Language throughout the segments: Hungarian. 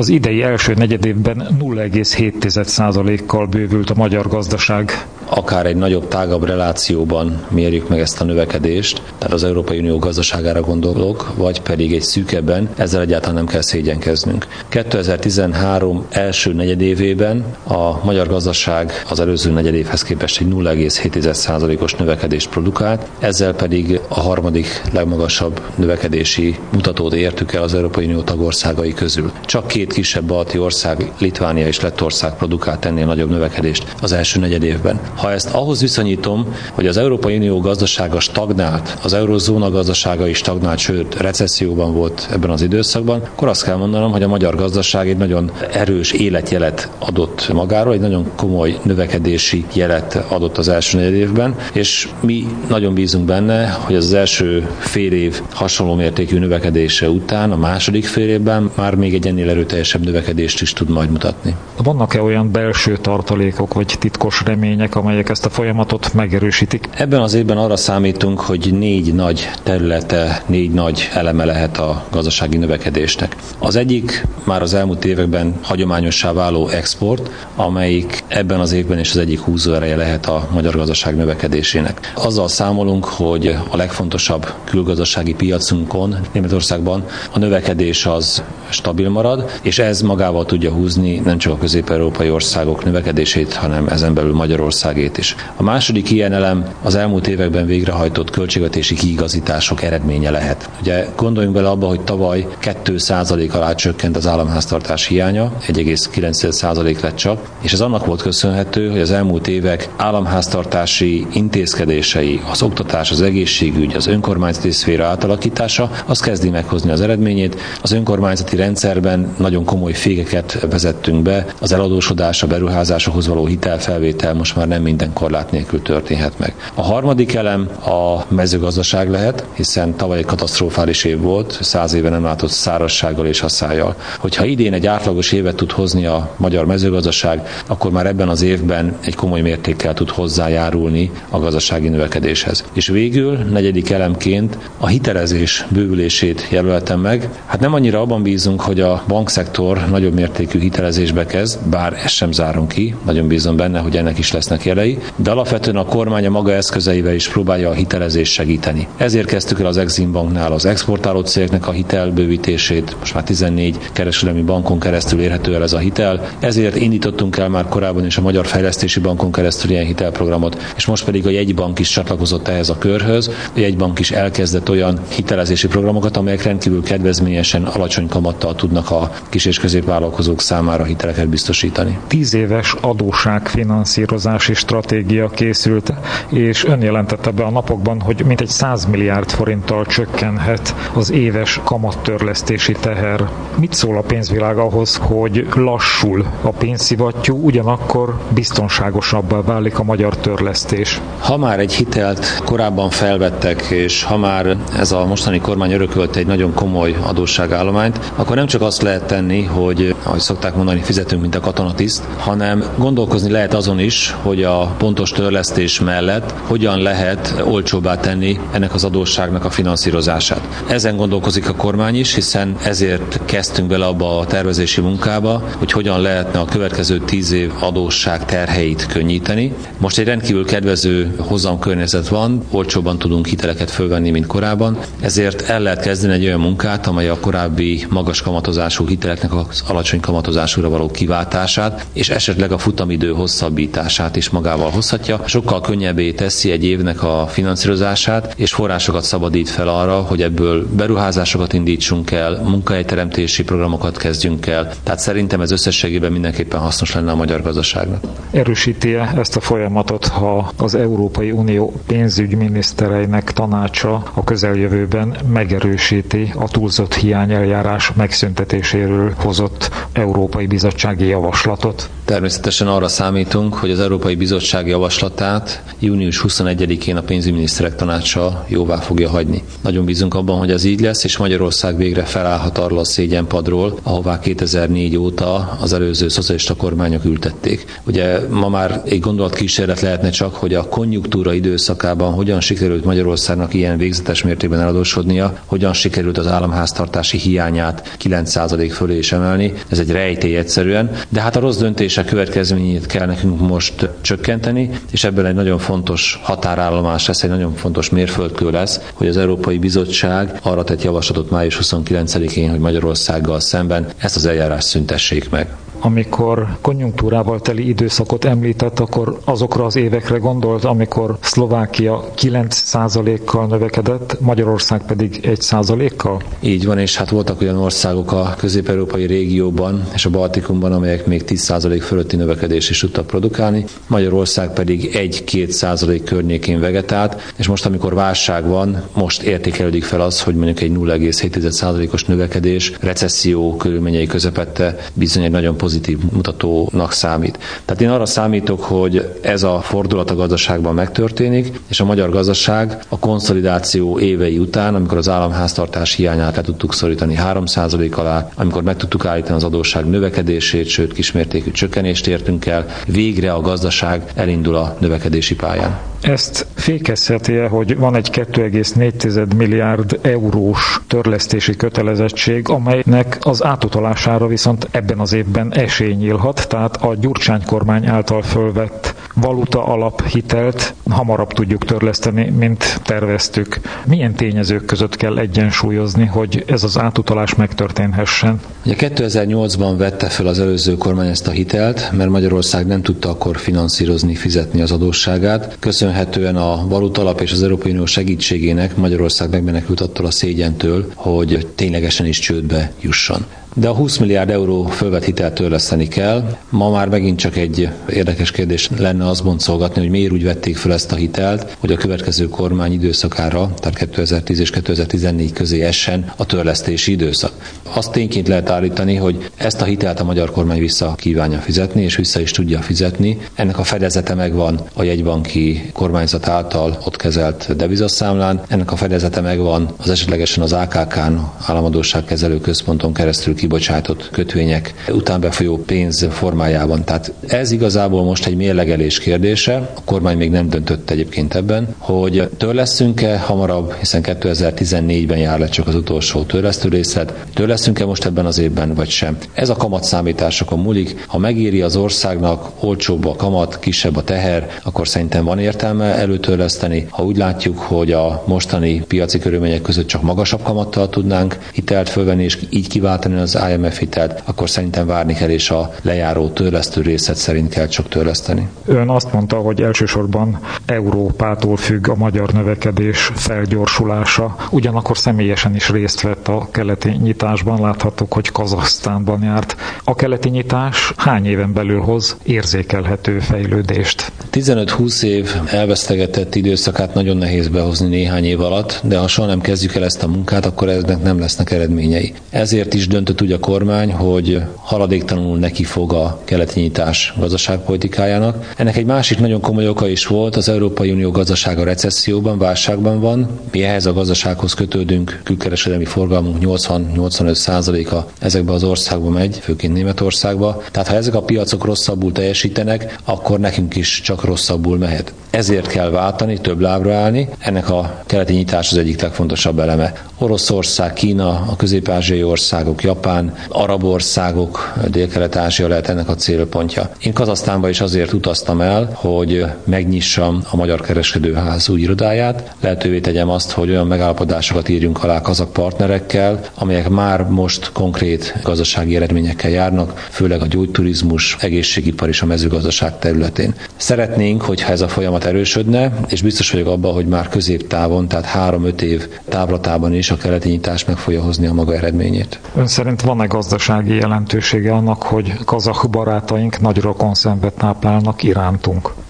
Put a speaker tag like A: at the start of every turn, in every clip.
A: Az idei első negyedévben 0,7%-kal bővült a magyar gazdaság.
B: Akár egy nagyobb, tágabb relációban mérjük meg ezt a növekedést, tehát az Európai Unió gazdaságára gondolok, vagy pedig egy szűkebben, ezzel egyáltalán nem kell szégyenkeznünk. 2013 első negyedévében a magyar gazdaság az előző negyedévhez képest egy 0,7%-os növekedést produkált, ezzel pedig a harmadik legmagasabb növekedési mutatót értük el az Európai Unió tagországai közül. Csak két kisebb balti ország, Litvánia és Lettország produkált ennél nagyobb növekedést az első negyedévben. Ha ezt ahhoz viszonyítom, hogy az Európai Unió gazdasága stagnált, az eurozóna gazdasága is stagnált, sőt recesszióban volt ebben az időszakban, akkor azt kell mondanom, hogy a magyar gazdaság egy nagyon erős életjelet adott magáról, egy nagyon komoly növekedési jelet adott az első negyedévben, és mi nagyon bízunk benne, hogy az első fél év hasonló mértékű növekedése után, a második fél évben már még egy ennél erőteljesebb növekedést is tud majd mutatni.
A: Vannak-e olyan belső tartalékok vagy titkos remények, amelyek ezt a folyamatot megerősítik?
B: Ebben az évben arra számítunk, hogy 4 nagy területe, 4 nagy eleme lehet a gazdasági növekedésnek. Az egyik már az elmúlt években hagyományossá váló export, amelyik ebben az évben is az egyik húzóereje lehet a magyar gazdaság növekedésének. Azzal számolunk, hogy a legfontosabb külgazdasági piacunkon, Németországban a növekedés az stabil marad, és ez magával tudja húzni nem csak a közép-európai országok növekedését, hanem ezen belül Magyarországét is. A második ilyen elem az elmúlt években végrehajtott költségvetési kiigazítások eredménye lehet. Ugye gondoljunk bele abba, hogy tavaly 2% alá csökkent az államháztartás hiánya, 1,9% lett csak, és ez annak volt köszönhető, hogy az elmúlt évek államháztartási intézkedései, az oktatás, az egészségügy, az önkormányzati szféra átalakítása, az kezdi meghozni az eredményét. Az önkormányzati rendszerben nagyon komoly fékeket vezettünk be, az eladósodás, a beruházásokhoz való hitelfelvétel most már nem minden korlát nélkül történhet meg. A harmadik elem a mezőgazdaság lehet, hiszen tavaly egy katasztrofális év volt, 100 éve nem látott szárazsággal és haszályjal. Hogyha idén egy átlagos évet tud hozni a magyar mezőgazdaság, akkor már ebben az évben egy komoly mértékkel tud hozzájárulni a gazdasági növekedéshez. És végül, negyedik elemként a hitelezés bővülését jelöltem meg. Hát nem annyira abban bízunk, hogy a bankszektor nagyobb mértékű hitelezésbe kezd, bár ezt sem zárom ki, nagyon bízom benne, hogy ennek is lesznek jelei, de alapvetően a kormány a maga eszközeivel is próbálja a hitelezést segíteni. Ezért kezdtük el az Exim Banknál az exportáló cégeknek a hitelbővítését, most már 14 kereskedelmi bankon keresztül érhető el ez a hitel, ezért indítottunk el már korábban is a Magyar Fejlesztési Bankon keresztül ilyen hitelprogramot, és most pedig a jegybank is csatlakozott ehhez a körhöz, a jegybank is elkezdett olyan hitelezési programokat, amelyek rendkívül kedvezményesen, alacsony kamattal tudnak a kis- és középvállalkozók számára hiteleket biztosítani.
A: 10 éves adósságfinanszírozási stratégia készült, és ön jelentette be a napokban, hogy mintegy 100 milliárd forinttal csökkenhet az éves kamattörlesztési teher. Mit szól a pénzvilág ahhoz, hogy lassul a pénzszivattyú, ugyanakkor biztonságosabbá válik a magyar törlesztés?
B: Ha már egy hitelt korábban felvettek, és ha már ez a mostani kormány örökölte egy nagyon komoly adósságállományt, akkor nem csak azt lehet tenni, hogy, ahogy szokták mondani, fizetünk, mint a katonatiszt, hanem gondolkozni lehet azon is, hogy a pontos törlesztés mellett hogyan lehet olcsóbbá tenni ennek az adósságnak a finanszírozását. Ezen gondolkozik a kormány is, hiszen ezért kezdtünk bele abba a tervezési munkába, hogy hogyan lehetne a következő 10 év adósság terheit könnyíteni. Most egy rendkívül kedvező hozamkörnyezet van, olcsóbban tudunk hiteleket fölvenni, mint korábban, ezért el lehet kezdeni egy olyan munkát, amely a korábbi magas kamatozású hiteleknek az alacsony kamatozásúra való kiváltását, és esetleg a futamidő hosszabbítását is magával hozhatja. Sokkal könnyebbé teszi egy évnek a finanszírozását, és forrásokat szabadít fel arra, hogy ebből beruházásokat indítsunk el, munkahelyteremtési programokat kezdjünk el. Tehát szerintem ez összességében mindenképpen hasznos lenne a magyar gazdaságnak.
A: Erősíti-e ezt a folyamatot, ha az Európai Unió pénzügyminisztereinek tanácsa a közeljövőben megerősíti a túlzott hiányeljárás megszüntetéséről hozott Európai Bizottsági javaslatot?
B: Természetesen arra számítunk, hogy az Európai Bizottság javaslatát június 21-én a pénzügyminiszterek tanácsa jóvá fogja hagyni. Nagyon bízunk abban, hogy ez így lesz, és Magyarország végre felállhat arról a szégyenpadról, ahová 2004 óta az előző szocialista kormányok ültették. Ugye ma már egy gondolatkísérlet lehetne csak, hogy a konjunktúra időszakában hogyan sikerült Magyarországnak ilyen végzetes mértékben eladósodnia, hogyan sikerült az államháztartási hiányát 9% fölé is emelni. Ez egy rejtély egyszerűen, de hát a rossz döntések következményét kell nekünk most csökkenteni, és ebből egy nagyon fontos határállomás lesz, egy nagyon fontos mérföldkő lesz, hogy az Európai Bizottság arra tett javaslatot május 29-én, hogy Magyarországgal szemben ezt az eljárást szüntessék meg.
A: Amikor konjunktúrával teli időszakot említett, akkor azokra az évekre gondolt, amikor Szlovákia 9%-kal növekedett, Magyarország pedig 1%-kal?
B: Így van, és hát voltak olyan országok a közép-európai régióban és a Baltikumban, amelyek még 10% fölötti növekedést is tudtak produkálni, Magyarország pedig 1-2% környékén vegetált, és most, amikor válság van, most értékelődik fel az, hogy mondjuk egy 0,7%-os növekedés recesszió körülményei közepette bizony egy nagyon pozitív mutatónak számít. Tehát én arra számítok, hogy ez a fordulat a gazdaságban megtörténik, és a magyar gazdaság a konszolidáció évei után, amikor az államháztartás hiányát le tudtuk szorítani 3% alá, amikor meg tudtuk állítani az adósság növekedését, sőt kismértékű csökkenést értünk el, végre a gazdaság elindul a növekedési pályán.
A: Ezt fékezheti-e, hogy van egy 2,4 milliárd eurós törlesztési kötelezettség, amelynek az átutalására viszont ebben az évben esély nyílhat, tehát a Gyurcsány kormány által fölvett valuta alaphitelt hamarabb tudjuk törleszteni, mint terveztük. Milyen tényezők között kell egyensúlyozni, hogy ez az átutalás megtörténhessen?
B: Ugye 2008-ban vette fel az előző kormány ezt a hitelt, mert Magyarország nem tudta akkor finanszírozni, fizetni az adósságát. Köszönhetően a valutalap és az Európai Unió segítségének Magyarország megmenekült attól a szégyentől, hogy ténylegesen is csődbe jusson. De a 20 milliárd euró fölvett hitelt törleszteni kell. Ma már megint csak egy érdekes kérdés lenne azt boncolgatni, hogy miért úgy vették fel ezt a hitelt, hogy a következő kormány időszakára, tehát 2010 és 2014 közé essen a törlesztési időszak. Azt tényként lehet állítani, hogy ezt a hitelt a magyar kormány vissza kívánja fizetni, és vissza is tudja fizetni. Ennek a fedezete megvan a jegybanki kormányzat által ott kezelt devizaszámlán, ennek a fedezete megvan az esetlegesen az AKK-n, államadósságkezelő központon keresztül kibocsátott kötvények utánbefolyó pénz formájában. Tehát ez igazából most egy mérlegelés kérdése. A kormány még nem döntött egyébként ebben, hogy törlesztünk-e hamarabb, hiszen 2014-ben jár le csak az utolsó törlesztő részlet. Törlesztünk-e most ebben az évben, vagy sem? Ez a kamatszámításokon múlik. Ha megéri az országnak, olcsóbb a kamat, kisebb a teher, akkor szerintem van értelme előtörleszteni. Ha úgy látjuk, hogy a mostani piaci körülmények között csak magasabb kamattal tudnánk hitelt fölvenni, és így kiváltani az IMF hitelt, akkor szerintem várni kell, és a lejáró törlesztő részlet szerint kell csak törleszteni.
A: Ön azt mondta, hogy elsősorban Európától függ a magyar növekedés felgyorsulása, ugyanakkor személyesen is részt vett a keleti nyitásban, láthattuk, hogy Kazahsztánban járt. A keleti nyitás hány éven belül hoz érzékelhető fejlődést?
B: 15-20 év elvesztegetett időszakát nagyon nehéz behozni néhány év alatt, de ha soha nem kezdjük el ezt a munkát, akkor eznek nem lesznek eredményei. Ezért is döntött úgy a kormány, hogy haladéktalanul neki fog a keleti nyitás gazdaságpolitikájának. Ennek egy másik nagyon komoly oka is volt, az Európai Unió gazdasága recesszióban, válságban van. Mi ehhez a gazdasághoz kötődünk, külkereskedelmi forgalmunk 80-85%-a ezekbe az országba megy, főként Németországba. Tehát ha ezek a piacok rosszabbul teljesítenek, akkor nekünk is csak rosszabbul mehet. Ezért kell váltani, több lábra állni. Ennek a keleti nyitás az egyik legfontosabb eleme. Oroszország, Kína, a közép-ázsiai országok, Japán, arab országok, Dél-Kelet-Ázsia lehet ennek a célpontja. Én Kazahsztánba is azért utaztam el, hogy megnyissam a Magyar Kereskedőház új irodáját. Lehetővé tegyem azt, hogy olyan megállapodásokat írjunk alá kazak partnerekkel, amelyek már most konkrét gazdasági eredményekkel járnak, főleg a gyógyturizmus, egészségipar és a mezőgazdaság területén. Szeretnénk, hogyha ez a folyamat erősödne, és biztos vagyok abban, hogy már középtávon, tehát 3-5 év távlatában is a keleti nyitás meg fogja hozni a maga eredményét.
A: Ön szerint van-e gazdasági jelentősége annak, hogy kazah barátaink nagy rokonszenvet táplálnak irántunk?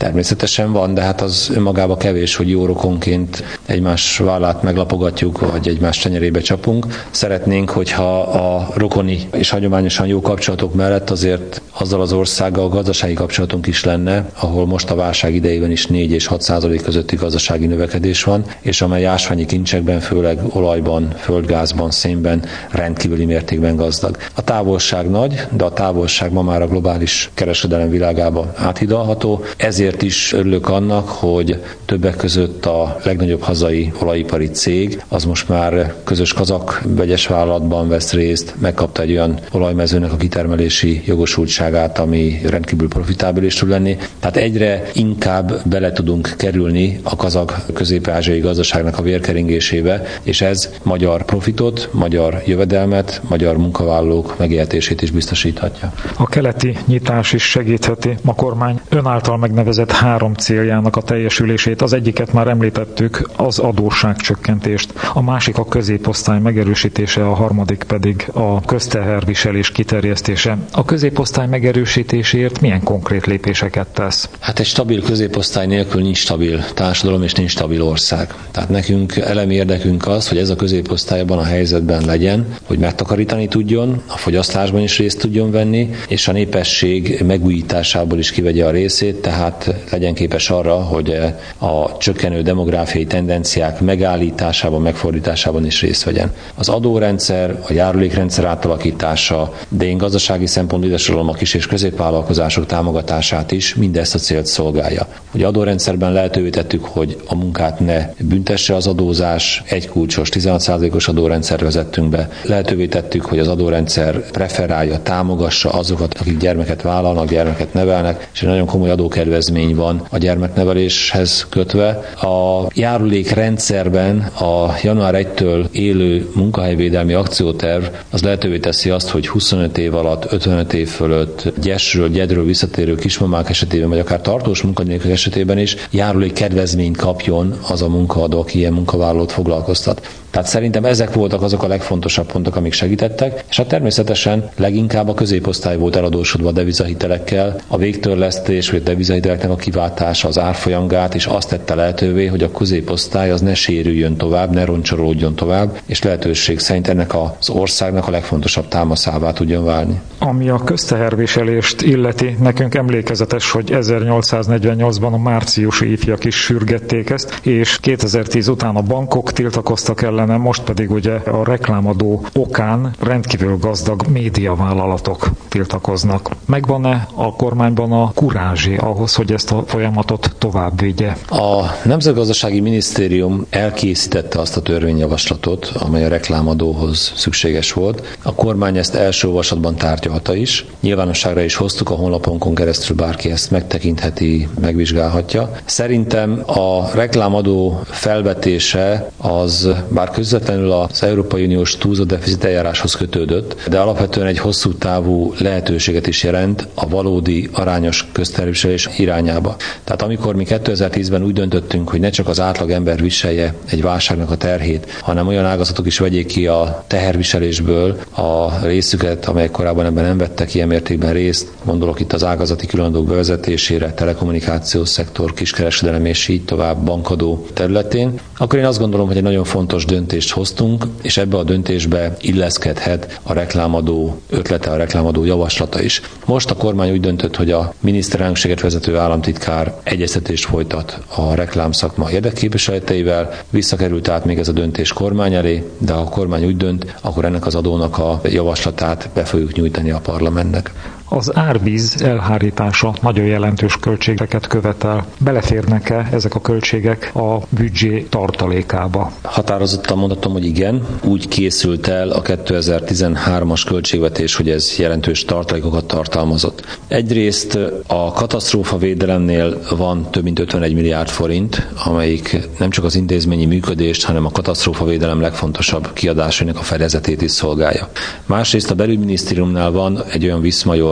B: Természetesen van, de hát az önmagában kevés, hogy jó rokonként egymás vállát meglapogatjuk, vagy egymás tenyerébe csapunk. Szeretnénk, hogyha a rokoni és hagyományosan jó kapcsolatok mellett azért azzal az országgal gazdasági kapcsolatunk is lenne, ahol most a válság idejében is 4 és 6% közötti gazdasági növekedés van, és amely ásványi kincsekben, főleg olajban, földgázban, szénben rendkívüli mértékben gazdag. A távolság nagy, de a távolság ma már a globális kereskedelem világába áthidalható. Ezért is örülök annak, hogy többek között a legnagyobb hazai olajipari cég az most már közös kazak vegyes vállalatban vesz részt, megkapta egy olyan olajmezőnek a kitermelési jogosultságát, ami rendkívül profitábilis tud lenni. Tehát egyre inkább bele tudunk kerülni a kazak közép-ázsiai gazdaságnak a vérkeringésébe, és ez magyar profitot, magyar jövedelmet, magyar munkavállalók megélhetését is biztosíthatja.
A: A keleti nyitás is segítheti a kormány ön által megnevezett 3 céljának a teljesülését. Az egyiket már említettük, az adósságcsökkentést, a másik a középosztály megerősítése, a harmadik pedig a közteherviselés kiterjesztése. A középosztály megerősítéséért milyen konkrét lépéseket tesz?
B: Hát egy stabil középosztály nélkül nincs stabil társadalom és nincs stabil ország. Tehát nekünk elemi érdekünk az, hogy ez a középosztály abban a helyzetben legyen, hogy megtakarítani tudjon, a fogyasztásban is részt tudjon venni, és a népesség megújításából is kivegye a részét, tehát legyen képes arra, hogy a csökkenő demográfiai tendenciák megállításában, megfordításában is részt vegyen. Az adórendszer, a járulékrendszer átalakítása, de én gazdasági szempontból ide sorolom a kis és középvállalkozások támogatását is, mindezt a célt szolgálja. Ugye adórendszerben lehetővé tettük, hogy a munkát ne büntesse az adózás, egy kulcsos 16%-os adórendszer vezettünk be. Lehetővé tettük, hogy az adórendszer preferálja, támogassa azokat, akik gyermeket vállalnak, gyermeket nevelnek, és egy nagyon komoly adókedvezmény van a gyermekneveléshez kötve. A járulékrendszerben a január 1-től élő munkahelyvédelmi akcióterv az lehetővé teszi azt, hogy 25 év alatt, 55 év fölött gyesről, gyedről visszatérő kismamák esetében, vagy akár tartós munkanélküliek esetében is járulékkedvezményt kapjon az a munkaadó, aki ilyen munkavállalót foglalkoztat. Tehát szerintem ezek voltak azok a legfontosabb pontok, amik segítettek, és hát természetesen leginkább a középosztály volt eladósodva a devizahitelekkel, a végtörlesztés vagy a devizahiteleknek a kiváltása, az árfolyamgát, és azt tette lehetővé, hogy a középosztály az ne sérüljön tovább, ne roncsolódjon tovább, és lehetőség szerint ennek az országnak a legfontosabb támaszává tudjon válni.
A: Ami a közteherviselést illeti, nekünk emlékezetes, hogy 1848-ban a márciusi ifjak is sürgették ezt, és 2010 után a bankok tiltakoztak ellene, most pedig ugye a reklámadó okán rendkívül gazdag médiavállalatok tiltakoznak. Megvan-e a kormányban a kurázsi ahhoz, hogy ezt a folyamatot tovább vigye?
B: A Nemzetgazdasági Minisztérium elkészítette azt a törvényjavaslatot, amely a reklámadóhoz szükséges volt. A kormány ezt első olvasatban tárgyalta is. Nyilvánosságra is hoztuk, a honlapunkon keresztül bárki ezt megtekintheti, megvizsgálhatja. Szerintem a reklámadó felvetése az bár közvetlenül az Európai Uniós túlzott deficit eljáráshoz kötődött, de alapvetően egy hosszú távú lehetőséget is jelent a valódi arányos közteherviselés irányába. Tehát amikor mi 2010-ben úgy döntöttünk, hogy ne csak az átlag ember viselje egy válságnak a terhét, hanem olyan ágazatok is vegyék ki a teherviselésből a részüket, amelyek korábban ebben nem vettek ilyen mértékben részt, gondolok itt az ágazati különadók bevezetésére, telekommunikációs szektor, kiskereskedelem és így tovább, bankadó területén, akkor én azt gondolom, hogy egy nagyon fontos döntést hoztunk, és ebbe a döntésbe illeszkedhet a reklámadó ötlete, a reklámadó javaslata is. Most a kormány úgy döntött, hogy a miniszterelnökséget vezető államtitkár egyeztetést folytat a reklámszakma érdekképviseleteivel, visszakerült át még ez a döntés kormány elé, de ha a kormány úgy dönt, akkor ennek az adónak a javaslatát be fogjuk nyújtani a parlamentnek.
A: Az árvíz elhárítása nagyon jelentős költségeket követel. Beleférnek-e ezek a költségek a büdzsé tartalékába?
B: Határozottan mondhatom, hogy igen. Úgy készült el a 2013-as költségvetés, hogy ez jelentős tartalékokat tartalmazott. Egyrészt a katasztrófavédelemnél van több mint 51 milliárd forint, amelyik nem csak az intézményi működést, hanem a katasztrófavédelem legfontosabb kiadásainak a fedezetét is szolgálja. Másrészt a belügyminisztériumnál van egy olyan viszmajor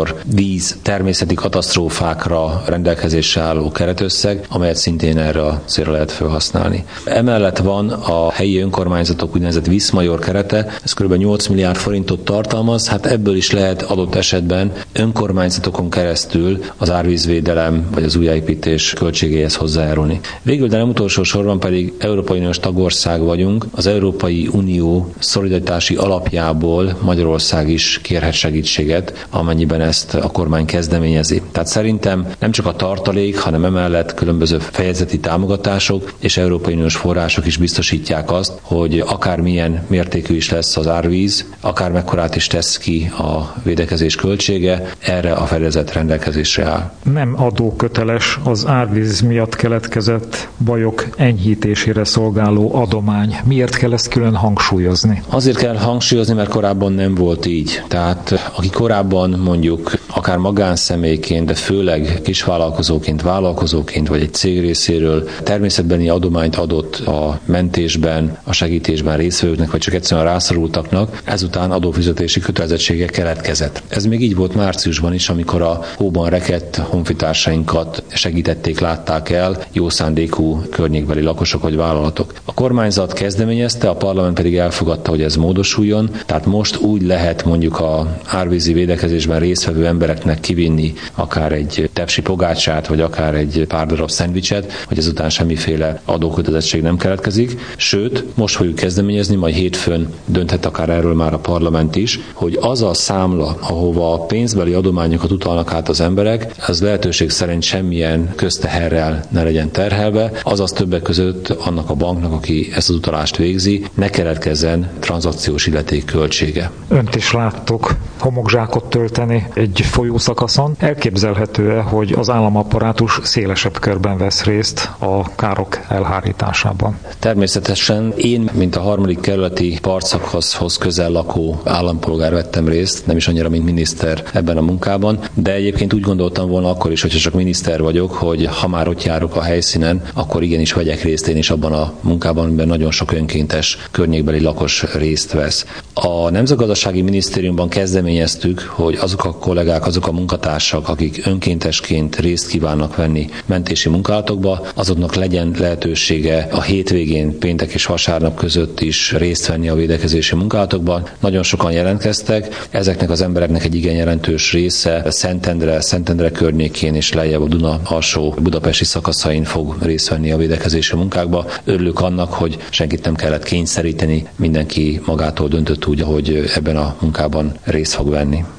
B: milliárd víz természeti katasztrófákra rendelkezésre álló keretösszeg, amelyet szintén erre a célra lehet felhasználni. Emellett van a helyi önkormányzatok úgynevezett Viszmajor kerete, ez kb. 8 milliárd forintot tartalmaz, hát ebből is lehet adott esetben önkormányzatokon keresztül az árvízvédelem vagy az újjáépítés költségéhez hozzájárulni. Végül, de nem utolsó sorban pedig Európai Uniós tagország vagyunk, az Európai Unió szolidaritási alapjából Magyarország is kérhet segítséget, amennyiben ezt a kormány kezdeményezi. Tehát szerintem nem csak a tartalék, hanem emellett különböző fejezeti támogatások és Európai Uniós források is biztosítják azt, hogy akármilyen mértékű is lesz az árvíz, akár mekkorát is tesz ki a védekezés költsége, erre a fedezet rendelkezésre áll.
A: Nem adóköteles az árvíz miatt keletkezett bajok enyhítésére szolgáló adomány. Miért kell ezt külön hangsúlyozni?
B: Azért kell hangsúlyozni, mert korábban nem volt így. Tehát aki korábban mondjuk akár magánszemélyként, de főleg kisvállalkozóként, vállalkozóként vagy egy cég részéről természetbeni adományt adott a mentésben, a segítésben résztvevőknek, vagy csak egyszerűen rászorultaknak, ezután adófizetési kötelezettsége keletkezett. Ez még így volt márciusban is, amikor a hóban rekedt honfitársainkat segítették, látták el jó szándékú környékbeli lakosok vagy vállalatok. A kormányzat kezdeményezte, a parlament pedig elfogadta, hogy ez módosuljon, tehát most úgy lehet mondjuk a árvízi védekezésben résztvevő embereknek kivinni akár egy tepsi pogácsát, vagy akár egy pár darab szendvicset, hogy ezután semmiféle adókötelezettség nem keletkezik. Sőt, most fogjuk kezdeményezni, majd hétfőn dönthet akár erről már a parlament is, hogy az a számla, ahova a pénzbeli adományokat utalnak át az emberek, az lehetőség szerint semmilyen közteherrel ne legyen terhelve, azaz többek között annak a banknak, aki ezt az utalást végzi, ne keletkezzen tranzakciós illeték költsége.
A: Önt is láttuk homokzsákot tölteni egy folyószakaszon. Elképzelhető-e, hogy az államapparátus szélesebb körben vesz részt a károk elhárításában?
B: Természetesen én, mint a 3. kerületi partszakaszhoz közel lakó állampolgár vettem részt, nem is annyira, mint miniszter ebben a munkában, de egyébként úgy gondoltam volna akkor is, hogyha csak miniszter vagyok, hogy ha már ott járok a helyszínen, akkor igenis vegyek részt én is abban a munkában, amiben nagyon sok önkéntes környékbeli lakos részt vesz. A Nemzetgazdasági Minisztériumban kezdeményeztük, hogy azok a kollégák, azok a munkatársak, akik önkéntesként részt kívánnak venni mentési munkálatokba, azoknak legyen lehetősége a hétvégén, péntek és vasárnap között is részt venni a védekezési munkálatokban. Nagyon sokan jelentkeztek, ezeknek az embereknek egy igen jelentős része Szentendre környékén és lejjebb a Duna alsó budapesti szakaszain fog részt venni a védekezési munkákba. Örülök annak, hogy senkit nem kellett kényszeríteni, mindenki magától döntött úgy, hogy ebben a munkában részt fog venni.